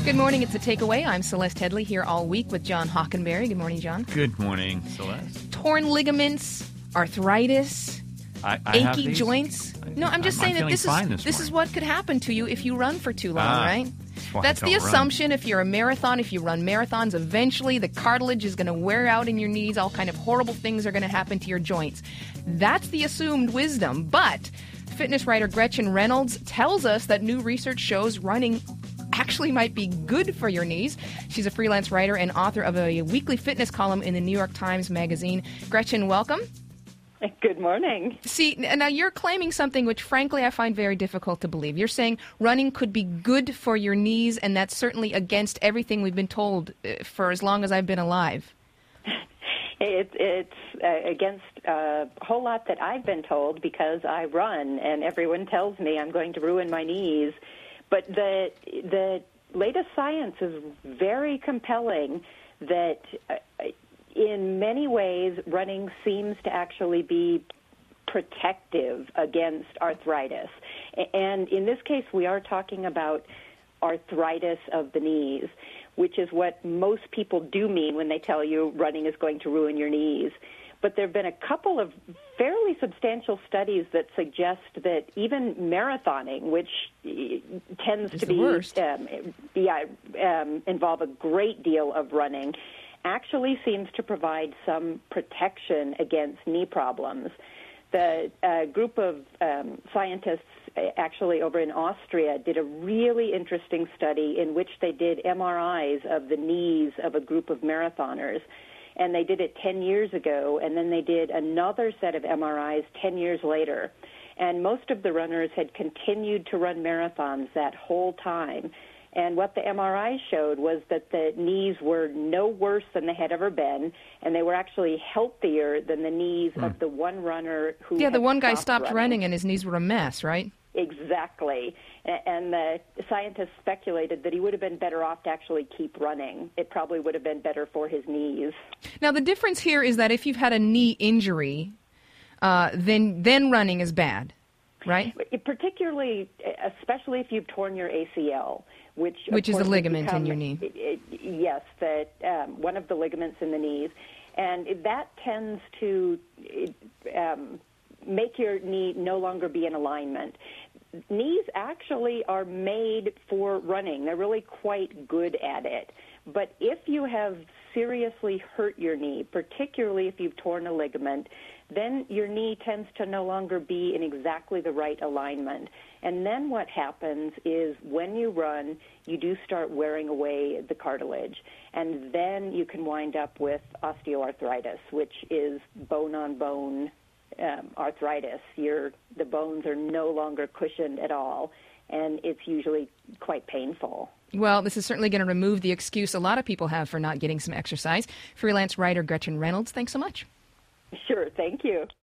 Good morning. It's a takeaway. I'm Celeste Headley here all week with John Hockenberry. Good morning, John. Good morning, Celeste. Torn ligaments, arthritis, achy joints. No, I'm just saying that this is what could happen to you if you run for too long, right? That's the assumption. If you're a marathon, if you run marathons, eventually the cartilage is going to wear out in your knees. All kind of horrible things are going to happen to your joints. That's the assumed wisdom. But fitness writer Gretchen Reynolds tells us that new research shows running actually might be good for your knees. She's a freelance writer and author of a weekly fitness column in the New York Times Magazine. Gretchen, welcome. Good morning. See, now you're claiming something which, frankly, I find very difficult to believe. You're saying running could be good for your knees, and that's certainly against everything we've been told for as long as I've been alive. It's against a whole lot that I've been told because I run, and everyone tells me I'm going to ruin my knees. But the latest science is very compelling that in many ways running seems to actually be protective against arthritis. And in this case, we are talking about arthritis of the knees, which is what most people do mean when they tell you running is going to ruin your knees. But there have been a couple of fairly substantial studies that suggest that even marathoning, which tends to be involve a great deal of running, actually seems to provide some protection against knee problems. The group of scientists actually over in Austria did a really interesting study in which they did MRIs of the knees of a group of marathoners. And they did it 10 years ago, and then they did another set of MRIs 10 years later. And most of the runners had continued to run marathons that whole time. And what the MRI showed was that the knees were no worse than they had ever been, and they were actually healthier than the knees of the one runner who the one guy stopped running and his knees were a mess, right? Exactly. And the scientists speculated that he would have been better off to actually keep running. It probably would have been better for his knees. Now, the difference here is that if you've had a knee injury, then running is bad, right? Particularly, especially if you've torn your ACL, which is a ligament in your knee. Yes, one of the ligaments in the knees. And that tends to make your knee no longer be in alignment. Knees actually are made for running. They're really quite good at it. But if you have seriously hurt your knee, particularly if you've torn a ligament, then your knee tends to no longer be in exactly the right alignment. And then what happens is when you run, you do start wearing away the cartilage. And then you can wind up with osteoarthritis, which is bone-on-bone arthritis. The bones are no longer cushioned at all, and it's usually quite painful. Well, this is certainly going to remove the excuse a lot of people have for not getting some exercise. Freelance writer Gretchen Reynolds, thanks so much. Sure, thank you.